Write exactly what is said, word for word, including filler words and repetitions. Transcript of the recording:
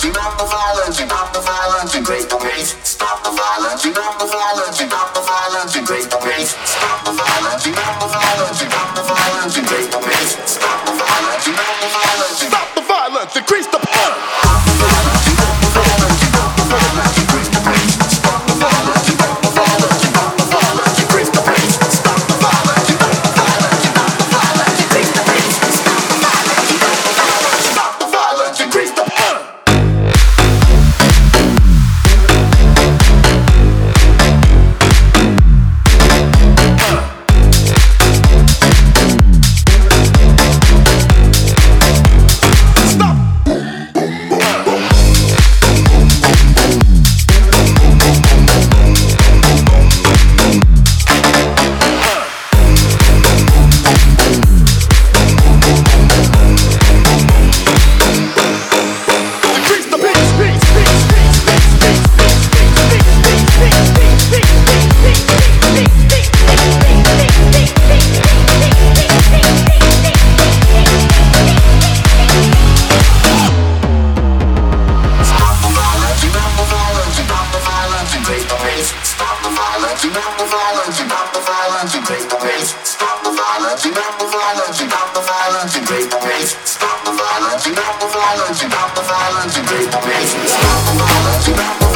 Stop the violence, stop the violence, and break the pace. Stop the violence, stop the violence, stop the violence, and break the pace. Stop the violence, stop the violence, stop the violence, and break the pace. Stop the violence, stop the violence, stop the violence, increase the power. Stop the violence, stop the violence, stop the violence, increase the pace. Stop the violence, stop the violence, stop the violence, increase the pace. Stop the violence, stop the violence, stop the violence, increase the pace. Stop the violence, stop the violence, stop the violence, increase the power. Stop the violence, stop the violence, stop the violence, and break the pace. Stop the violence, stop the violence, stop the violence, and break the pace. Stop the violence, stop the violence, stop the violence, and break the pace. Stop the violence, stop the